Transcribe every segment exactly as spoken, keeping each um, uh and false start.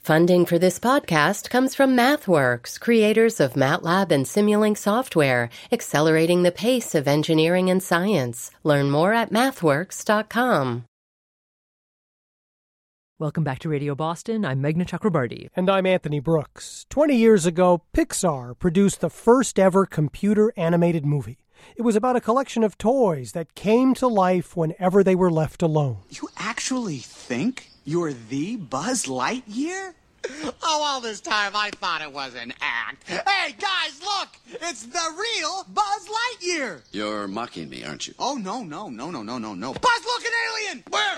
Funding for this podcast comes from MathWorks, creators of MATLAB and Simulink software, accelerating the pace of engineering and science. Learn more at mathworks dot com. Welcome back to Radio Boston. I'm Meghna Chakrabarty. And I'm Anthony Brooks. Twenty years ago, Pixar produced the first ever computer animated movie. It was about a collection of toys that came to life whenever they were left alone. You actually think you're the Buzz Lightyear? Oh, all this time I thought it was an act. Hey, guys, look! It's the real Buzz Lightyear! You're mocking me, aren't you? Oh, no, no, no, no, no, no, no. Buzz, look, an alien! Where?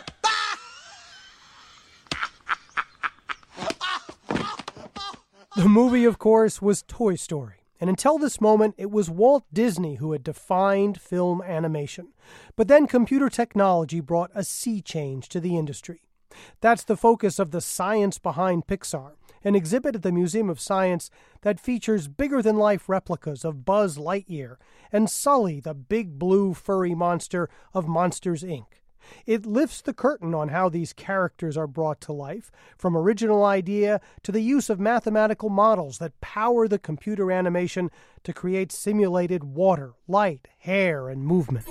The movie, of course, was Toy Story. And until this moment, it was Walt Disney who had defined film animation. But then computer technology brought a sea change to the industry. That's the focus of the Science Behind Pixar, an exhibit at the Museum of Science that features bigger-than-life replicas of Buzz Lightyear and Sully, the big blue furry monster of Monsters, Incorporated. It lifts the curtain on how these characters are brought to life, from original idea to the use of mathematical models that power the computer animation to create simulated water, light, hair, and movement.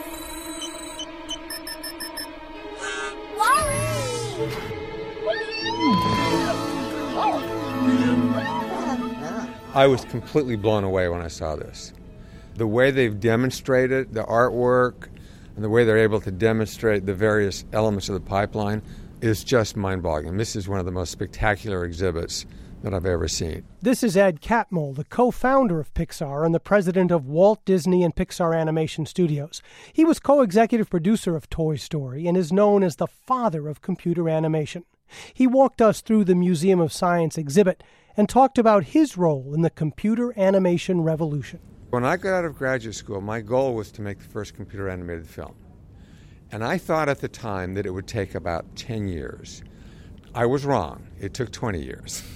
I was completely blown away when I saw this. The way they've demonstrated the artwork and the way they're able to demonstrate the various elements of the pipeline is just mind-boggling. This is one of the most spectacular exhibits that I've ever seen. This is Ed Catmull, the co-founder of Pixar and the president of Walt Disney and Pixar Animation Studios. He was co-executive producer of Toy Story and is known as the father of computer animation. He walked us through the Museum of Science exhibit and talked about his role in the computer animation revolution. When I got out of graduate school, my goal was to make the first computer animated film. And I thought at the time that it would take about ten years. I was wrong. It took twenty years.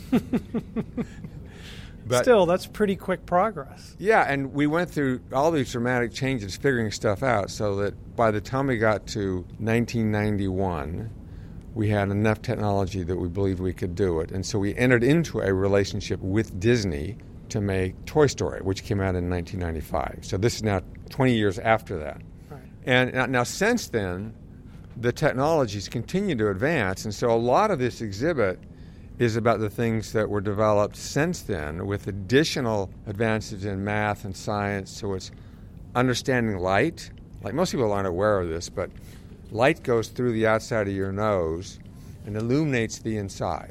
But still, that's pretty quick progress. Yeah, and we went through all these dramatic changes figuring stuff out so that by the time we got to nineteen ninety-one, we had enough technology that we believed we could do it. And so we entered into a relationship with Disney to make Toy Story, which came out in nineteen ninety-five. So this is now twenty years after that. Right. And now, now since then, the technologies continue to advance, and so a lot of this exhibit is about the things that were developed since then with additional advances in math and science. So it's understanding light. Like most people aren't aware of this, but light goes through the outside of your nose and illuminates the inside.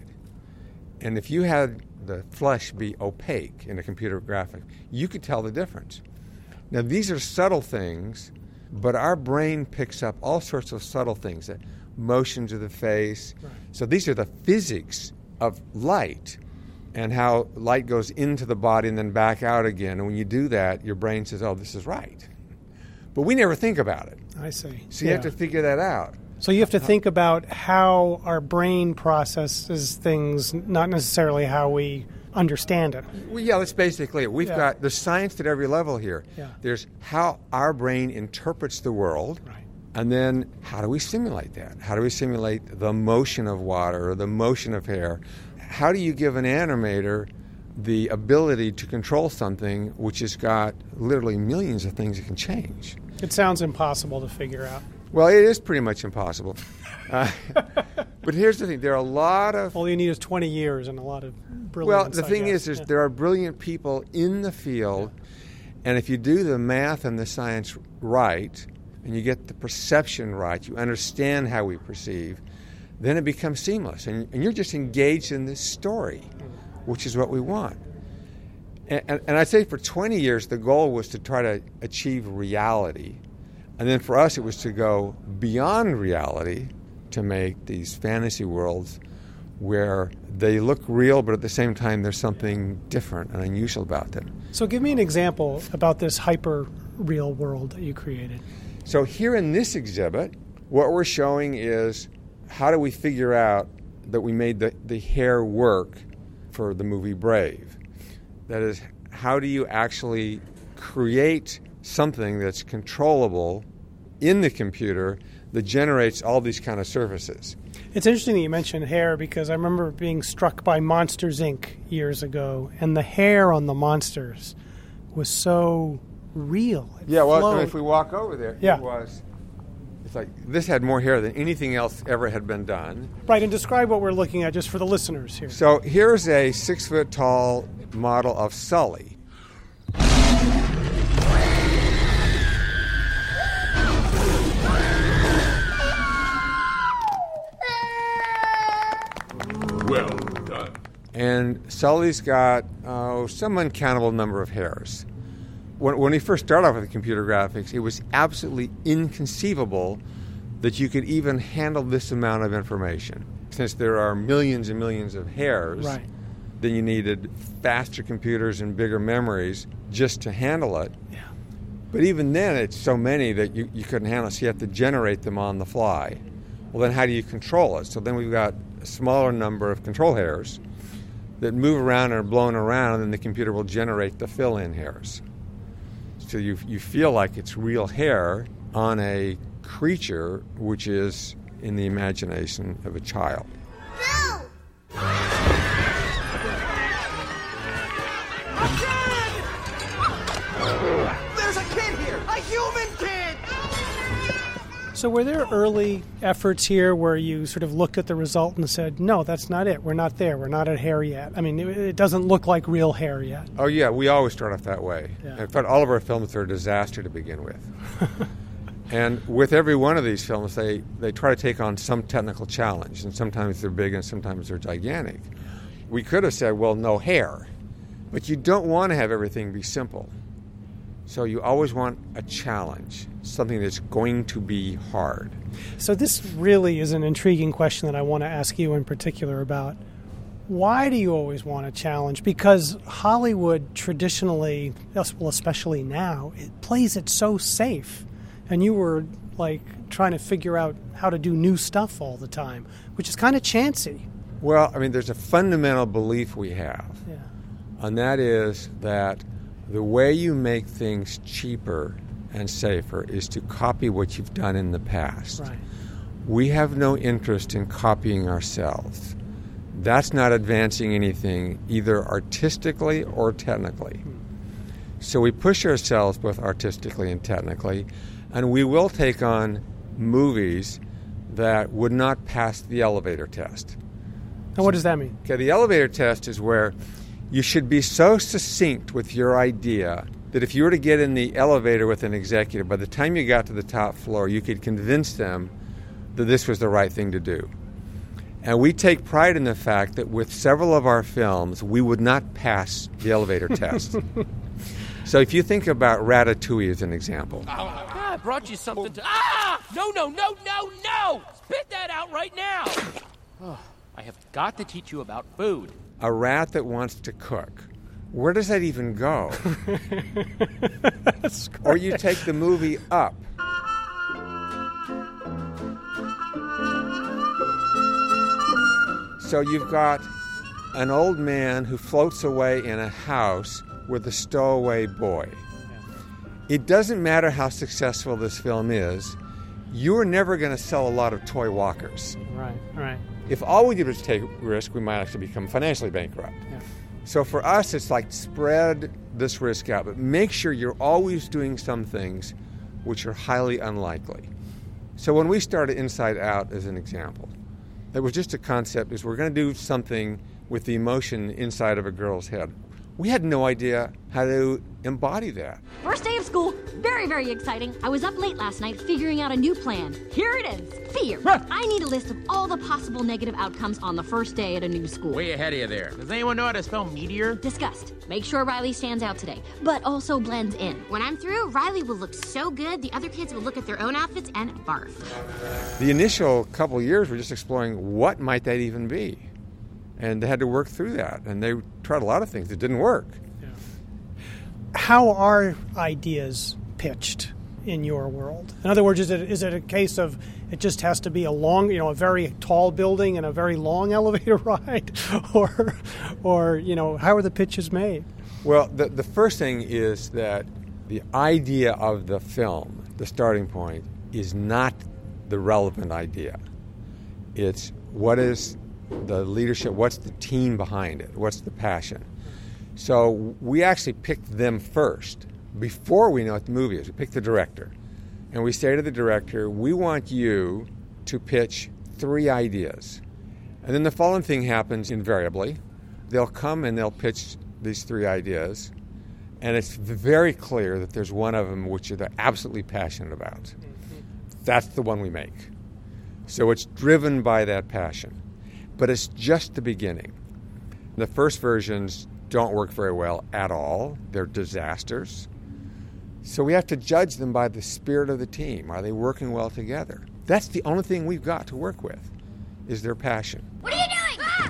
And if you had the flesh be opaque in a computer graphic, you could tell the difference. Now, these are subtle things, but our brain picks up all sorts of subtle things, the motions of the face. Right. So these are the physics of light and how light goes into the body and then back out again. And when you do that, your brain says, oh, this is right. But we never think about it. I see. So you yeah. have to figure that out. So you have to think about how our brain processes things, not necessarily how we understand it. Well, yeah, that's basically it. We've Yeah. got the science at every level here. Yeah. There's how our brain interprets the world, Right. and then how do we simulate that? How do we simulate the motion of water or the motion of hair? How do you give an animator the ability to control something which has got literally millions of things it can change? It sounds impossible to figure out. Well, it is pretty much impossible. Uh, but here's the thing. There are a lot of... All you need is twenty years and a lot of brilliance. Well, the I thing guess. is, there's, yeah. there are brilliant people in the field, and if you do the math and the science right, and you get the perception right, you understand how we perceive, then it becomes seamless. And, and you're just engaged in this story, which is what we want. And, and, and I'd say for twenty years, the goal was to try to achieve reality. And then for us, it was to go beyond reality to make these fantasy worlds where they look real, but at the same time, there's something different and unusual about them. So give me an example about this hyper-real world that you created. So here in this exhibit, what we're showing is how do we figure out that we made the, the hair work for the movie Brave? That is, how do you actually create something that's controllable in the computer that generates all these kind of surfaces? It's interesting that you mentioned hair because I remember being struck by Monsters, Incorporated years ago, and the hair on the monsters was so real. It yeah, well, flowed. if we walk over there, yeah. it was, it's like, this had more hair than anything else ever had been done. Right, and describe what we're looking at just for the listeners here. So here's a six-foot-tall model of Sully. Well done. And Sully's got uh, some uncountable number of hairs. When, when we first started off with computer graphics, it was absolutely inconceivable that you could even handle this amount of information. Since there are millions and millions of hairs, right. then you needed faster computers and bigger memories just to handle it. Yeah. But even then, it's so many that you, you couldn't handle it, so you have to generate them on the fly. Well, then how do you control it? So then we've got a smaller number of control hairs that move around and are blown around, and then the computer will generate the fill-in hairs. So you you feel like it's real hair on a creature which is in the imagination of a child. No! There's a kid here! A human kid! So were there early efforts here where you sort of looked at the result and said, no, that's not it. We're not there. We're not at hair yet. I mean, it, it doesn't look like real hair yet. Oh, yeah, we always start off that way. Yeah. In fact, all of our films are a disaster to begin with. And with every one of these films, they, they try to take on some technical challenge, and sometimes they're big and sometimes they're gigantic. We could have said, well, no hair. But you don't want to have everything be simple. So you always want a challenge, something that's going to be hard. So this really is an intriguing question that I want to ask you in particular about. Why do you always want a challenge? Because Hollywood traditionally, well, especially now, it plays it so safe. And you were, like, trying to figure out how to do new stuff all the time, which is kind of chancy. Well, I mean, there's a fundamental belief we have, yeah. and that is that the way you make things cheaper and safer is to copy what you've done in the past. Right. We have no interest in copying ourselves. That's not advancing anything, either artistically or technically. Hmm. So we push ourselves both artistically and technically, and we will take on movies that would not pass the elevator test. And what does that mean? Okay, the elevator test is where you should be so succinct with your idea that if you were to get in the elevator with an executive, by the time you got to the top floor, you could convince them that this was the right thing to do. And we take pride in the fact that with several of our films, we would not pass the elevator test. So if you think about Ratatouille as an example. Oh, I brought you something to... Ah! No, no, no, no, no! Spit that out right now! Oh, I have got to teach you about food. A rat that wants to cook. Where does that even go? Or you take the movie Up. So you've got an old man who floats away in a house with a stowaway boy. It doesn't matter how successful this film is, you're never going to sell a lot of toy walkers. Right, right. If all we did was take risk, we might actually become financially bankrupt. Yeah. So for us, it's like spread this risk out, but make sure you're always doing some things which are highly unlikely. So when we started Inside Out as an example, it was just a concept, is we're going to do something with the emotion inside of a girl's head. We had no idea how to embody that. First day of school, very, very exciting. I was up late last night figuring out a new plan. Here it is, fear. I need a list of all the possible negative outcomes on the first day at a new school. Way ahead of you there. Does anyone know how to spell meteor? Disgust. Make sure Riley stands out today, but also blends in. When I'm through, Riley will look so good, the other kids will look at their own outfits and barf. The initial couple years were just exploring what might that even be. And they had to work through that. And they tried a lot of things that didn't work. Yeah. How are ideas pitched in your world? In other words, is it is it a case of it just has to be a long, you know, a very tall building and a very long elevator ride? or, or you know, how are the pitches made? Well, the, the first thing is that the idea of the film, the starting point, is not the relevant idea. It's What is the leadership? What's the team behind it? What's the passion? So we actually pick them first before we know what the movie is. We pick the director. And we say to the director, we want you to pitch three ideas. And then the following thing happens invariably. They'll come and they'll pitch these three ideas. And it's very clear that there's one of them which they're absolutely passionate about. Mm-hmm. That's the one we make. So it's driven by that passion. But it's just the beginning. The first versions don't work very well at all. They're disasters. So we have to judge them by the spirit of the team. Are they working well together? That's the only thing we've got to work with, is their passion. What are you doing? Ah!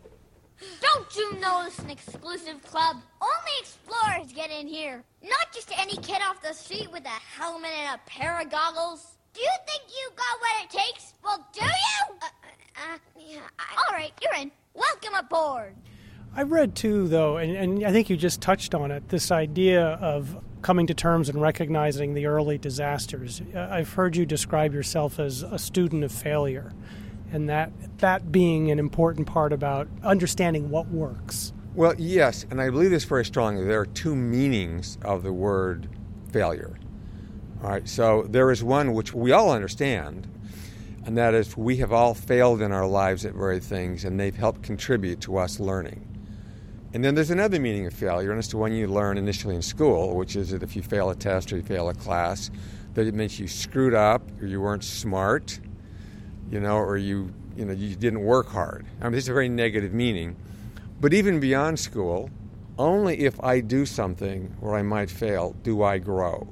Don't you know it's an exclusive club? Only explorers get in here. Not just any kid off the street with a helmet and a pair of goggles. Do you think you got what it takes? Well, do you? Uh, uh, yeah, I... All right, you're in. Welcome aboard. I read, too, though, and, and I think you just touched on it, this idea of coming to terms and recognizing the early disasters. I've heard you describe yourself as a student of failure, and that that being an important part about understanding what works. Well, yes, and I believe this very strongly. There are two meanings of the word failure. All right, so there is one which we all understand, and that is we have all failed in our lives at various things, and they've helped contribute to us learning. And then there's another meaning of failure, and it's the one you learn initially in school, which is that if you fail a test or you fail a class, that it means you screwed up, or you weren't smart, you know, or you, you know, you didn't work hard. I mean, this is a very negative meaning. But even beyond school, only if I do something where I might fail do I grow.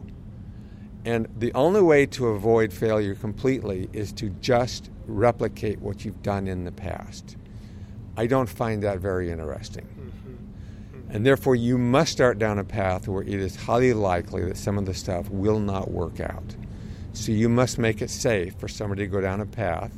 And the only way to avoid failure completely is to just replicate what you've done in the past. I don't find that very interesting. And therefore, you must start down a path where it is highly likely that some of the stuff will not work out. So you must make it safe for somebody to go down a path,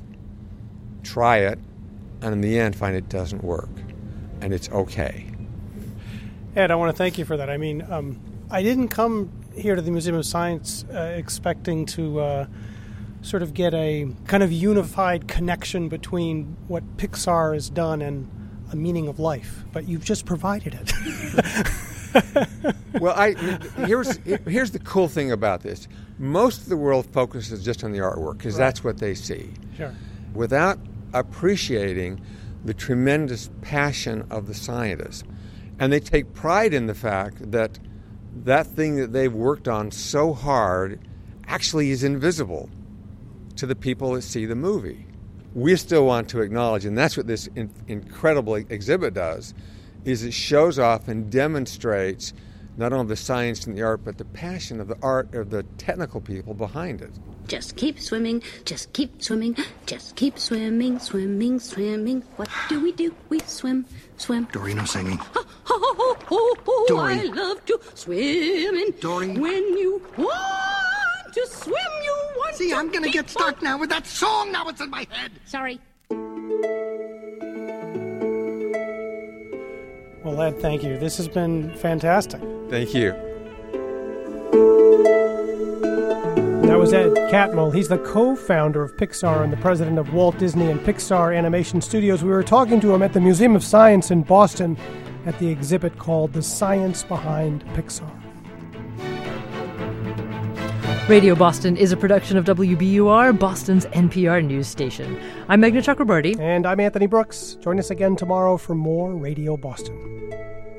try it, and in the end find it doesn't work. And it's okay. Ed, I want to thank you for that. I mean, um, I didn't come here to the Museum of Science uh, expecting to uh, sort of get a kind of unified connection between what Pixar has done and a meaning of life, but you've just provided it. Well, I here's here's the cool thing about this. Most of the world focuses just on the artwork because right. that's what they see. Sure. Without appreciating the tremendous passion of the scientists. And they take pride in the fact that that thing that they've worked on so hard actually is invisible to the people that see the movie. We still want to acknowledge, and that's what this in, incredible exhibit does, is it shows off and demonstrates not only the science and the art, but the passion of the art of the technical people behind it. Just keep swimming, just keep swimming, just keep swimming, swimming, swimming. What do we do? We swim, swim. Dory, no singing. Oh, oh, oh, oh, Dory. I love to swim in. Dory. When you want to swim, you want See, to I'm going to get stuck on. now with that song. Now it's in my head. Sorry. Well, Ed, thank you. This has been fantastic. Thank you. That was Ed Catmull. He's the co-founder of Pixar and the president of Walt Disney and Pixar Animation Studios. We were talking to him at the Museum of Science in Boston at the exhibit called The Science Behind Pixar. Radio Boston is a production of W B U R, Boston's N P R news station. I'm Meghna Chakrabarty. And I'm Anthony Brooks. Join us again tomorrow for more Radio Boston.